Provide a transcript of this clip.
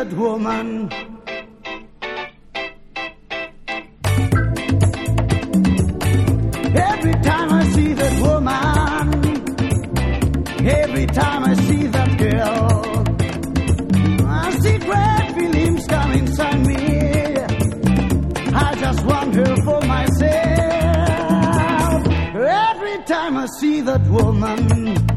that woman, every time I see that woman, every time I see that girl, I see great feelings come inside me. I just want her for myself. Every time I see that woman,